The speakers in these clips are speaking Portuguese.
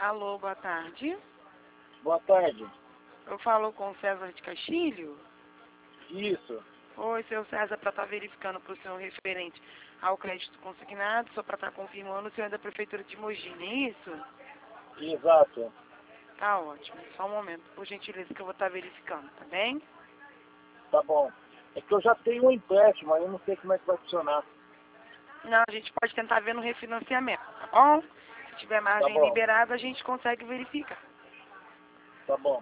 Alô, boa tarde. Boa tarde. Eu falo com o César de Castilho. Isso. Oi, seu César, para estar verificando para o senhor referente ao crédito consignado, só para estar confirmando o senhor é da Prefeitura de Mogi, não é isso? Exato. Tá ótimo. Só um momento, por gentileza, que eu vou estar verificando, tá bem? Tá bom. É que eu já tenho um empréstimo, aí eu não sei como é que vai funcionar. Não, a gente pode tentar ver no refinanciamento, tá bom? Se tiver Tá margem bom. liberada, a gente consegue verificar. Tá bom.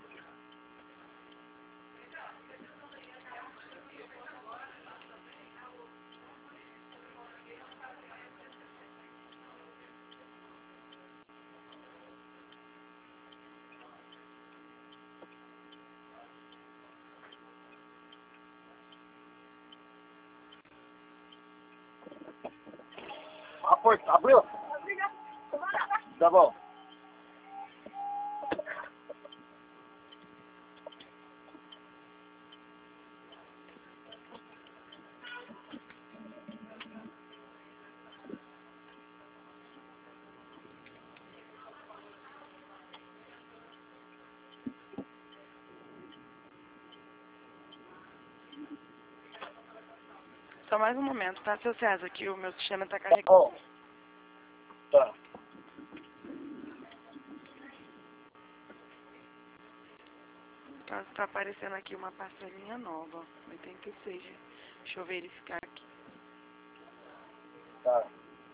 A porta abriu? Tá bom. Só mais um momento, tá, seu César, que o meu sistema está Tá carregando. bom. Tá. No caso, está aparecendo aqui uma parcelinha nova, 86. Deixa eu verificar aqui. Tá.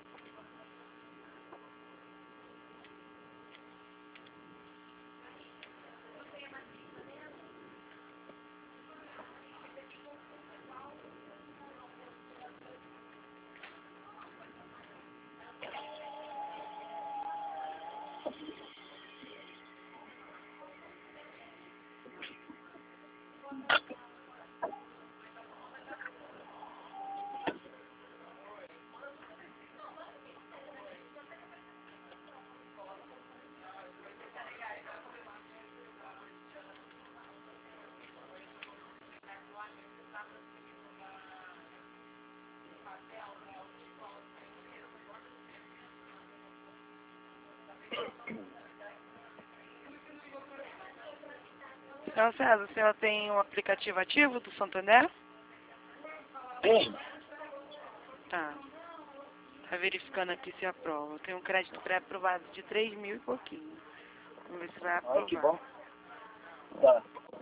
Então, César, o senhor tem o aplicativo ativo do Santander? Tem. Tá. Tá verificando aqui se aprova. Tem um crédito pré-aprovado de 3.000 e pouquinho. Vamos ver se vai Ai, que aprovar. bom. Tá.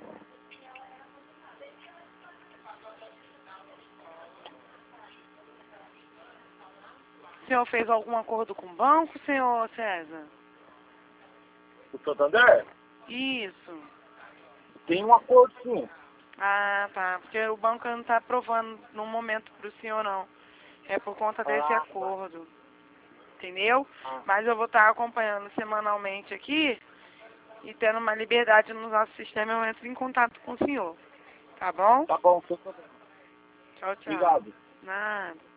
O senhor fez algum acordo com o banco, senhor César? O Santander? Isso. Tem um acordo sim. Ah, tá. Porque o banco não está aprovando no momento para o senhor, não. É por conta desse Ah, tá. acordo. Entendeu? Ah, Mas eu vou estar acompanhando semanalmente aqui e tendo uma liberdade no nosso sistema, eu entro em contato com o senhor. Tá bom? tá bom, sem problema. Tchau, tchau. Obrigado. Nada.